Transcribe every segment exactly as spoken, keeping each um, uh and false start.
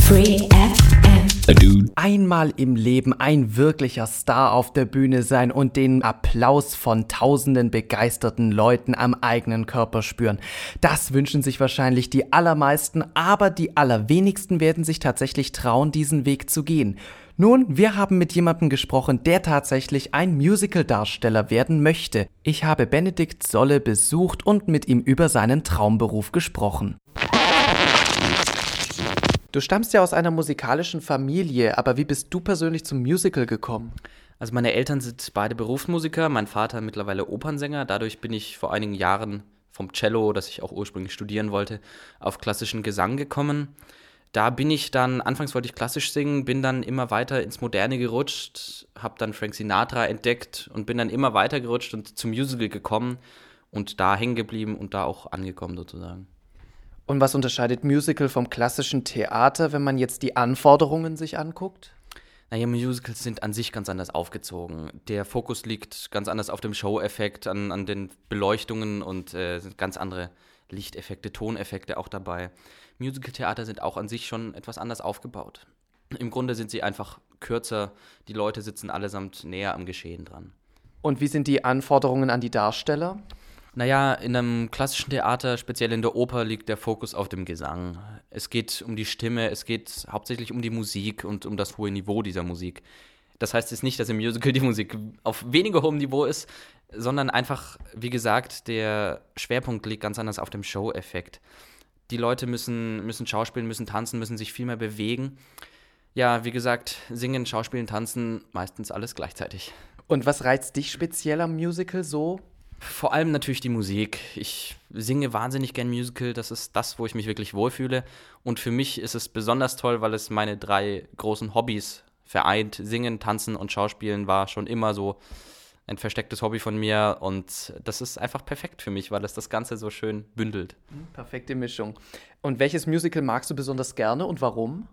Free F M. A dude. Einmal im Leben ein wirklicher Star auf der Bühne sein und den Applaus von tausenden begeisterten Leuten am eigenen Körper spüren. Das wünschen sich wahrscheinlich die allermeisten, aber die allerwenigsten werden sich tatsächlich trauen, diesen Weg zu gehen. Nun, wir haben mit jemandem gesprochen, der tatsächlich ein Musical-Darsteller werden möchte. Ich habe Benedikt Solle besucht und mit ihm über seinen Traumberuf gesprochen. Du stammst ja aus einer musikalischen Familie, aber wie bist du persönlich zum Musical gekommen? Also meine Eltern sind beide Berufsmusiker, mein Vater mittlerweile Opernsänger. Dadurch bin ich vor einigen Jahren vom Cello, das ich auch ursprünglich studieren wollte, auf klassischen Gesang gekommen. Da bin ich dann, anfangs wollte ich klassisch singen, bin dann immer weiter ins Moderne gerutscht, habe dann Frank Sinatra entdeckt und bin dann immer weiter gerutscht und zum Musical gekommen und da hängen geblieben und da auch angekommen sozusagen. Und was unterscheidet Musical vom klassischen Theater, wenn man jetzt die Anforderungen sich anguckt? Naja, Musicals sind an sich ganz anders aufgezogen. Der Fokus liegt ganz anders auf dem Show-Effekt, an, an den Beleuchtungen und äh, sind ganz andere Lichteffekte, Toneffekte auch dabei. Musical-Theater sind auch an sich schon etwas anders aufgebaut. Im Grunde sind sie einfach kürzer, die Leute sitzen allesamt näher am Geschehen dran. Und wie sind die Anforderungen an die Darsteller? Naja, in einem klassischen Theater, speziell in der Oper, liegt der Fokus auf dem Gesang. Es geht um die Stimme, es geht hauptsächlich um die Musik und um das hohe Niveau dieser Musik. Das heißt jetzt nicht, dass im Musical die Musik auf weniger hohem Niveau ist, sondern einfach, wie gesagt, der Schwerpunkt liegt ganz anders auf dem Show-Effekt. Die Leute müssen, müssen schauspielen, müssen tanzen, müssen sich viel mehr bewegen. Ja, wie gesagt, singen, schauspielen, tanzen, meistens alles gleichzeitig. Und was reizt dich speziell am Musical so? Vor allem natürlich die Musik. Ich singe wahnsinnig gern Musical, das ist das, wo ich mich wirklich wohlfühle. Und für mich ist es besonders toll, weil es meine drei großen Hobbys vereint. Singen, Tanzen und Schauspielen war schon immer so ein verstecktes Hobby von mir. Und das ist einfach perfekt für mich, weil es das Ganze so schön bündelt. Perfekte Mischung. Und welches Musical magst du besonders gerne und warum?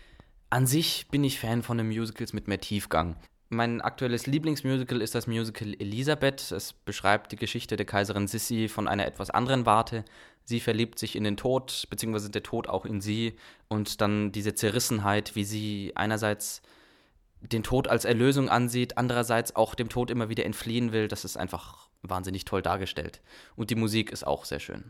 An sich bin ich Fan von den Musicals mit mehr Tiefgang. Mein aktuelles Lieblingsmusical ist das Musical Elisabeth. Es beschreibt die Geschichte der Kaiserin Sissi von einer etwas anderen Warte. Sie verliebt sich in den Tod, beziehungsweise der Tod auch in sie. Und dann diese Zerrissenheit, wie sie einerseits den Tod als Erlösung ansieht, andererseits auch dem Tod immer wieder entfliehen will. Das ist einfach wahnsinnig toll dargestellt. Und die Musik ist auch sehr schön.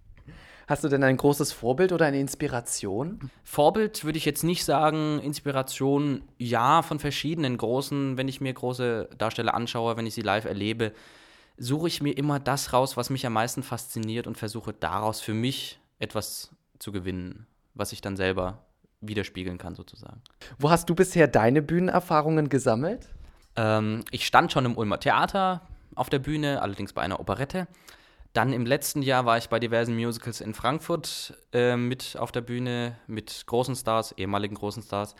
Hast du denn ein großes Vorbild oder eine Inspiration? Vorbild würde ich jetzt nicht sagen, Inspiration ja, von verschiedenen großen. Wenn ich mir große Darsteller anschaue, wenn ich sie live erlebe, suche ich mir immer das raus, was mich am meisten fasziniert und versuche daraus für mich etwas zu gewinnen, was ich dann selber widerspiegeln kann sozusagen. Wo hast du bisher deine Bühnenerfahrungen gesammelt? Ähm, ich stand schon im Ulmer Theater auf der Bühne, allerdings bei einer Operette. Dann im letzten Jahr war ich bei diversen Musicals in Frankfurt äh, mit auf der Bühne, mit großen Stars, ehemaligen großen Stars.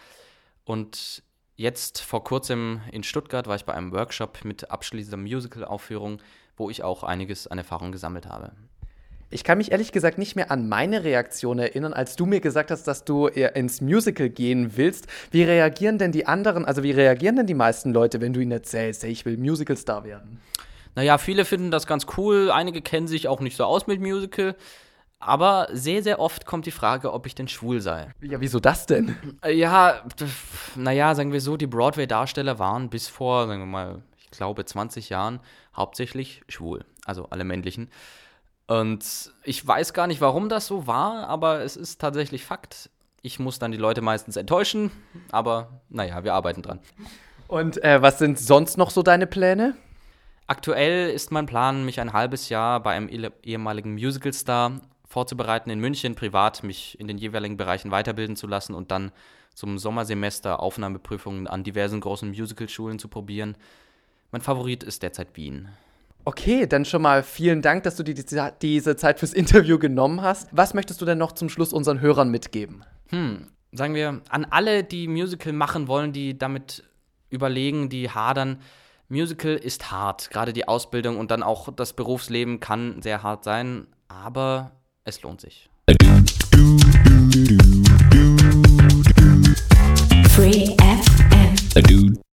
Und jetzt vor kurzem in Stuttgart war ich bei einem Workshop mit abschließender Musical-Aufführung, wo ich auch einiges an Erfahrung gesammelt habe. Ich kann mich ehrlich gesagt nicht mehr an meine Reaktion erinnern, als du mir gesagt hast, dass du ins Musical gehen willst. Wie reagieren denn die anderen, also wie reagieren denn die meisten Leute, wenn du ihnen erzählst, hey, ich will Musical-Star werden? Naja, viele finden das ganz cool, einige kennen sich auch nicht so aus mit Musical, aber sehr, sehr oft kommt die Frage, ob ich denn schwul sei. Ja, wieso das denn? Ja, naja, sagen wir so, die Broadway-Darsteller waren bis vor, sagen wir mal, ich glaube zwanzig Jahren hauptsächlich schwul, also alle männlichen. Und ich weiß gar nicht, warum das so war, aber es ist tatsächlich Fakt. Ich muss dann die Leute meistens enttäuschen, aber naja, wir arbeiten dran. Und äh, was sind sonst noch so deine Pläne? Aktuell ist mein Plan, mich ein halbes Jahr bei einem ehemaligen Musicalstar vorzubereiten in München, privat mich in den jeweiligen Bereichen weiterbilden zu lassen und dann zum Sommersemester Aufnahmeprüfungen an diversen großen Musicalschulen zu probieren. Mein Favorit ist derzeit Wien. Okay, dann schon mal vielen Dank, dass du dir die, diese Zeit fürs Interview genommen hast. Was möchtest du denn noch zum Schluss unseren Hörern mitgeben? Hm, sagen wir, an alle, die Musical machen wollen, die damit überlegen, die hadern, Musical ist hart, gerade die Ausbildung und dann auch das Berufsleben kann sehr hart sein, aber es lohnt sich. Free F M. A dude.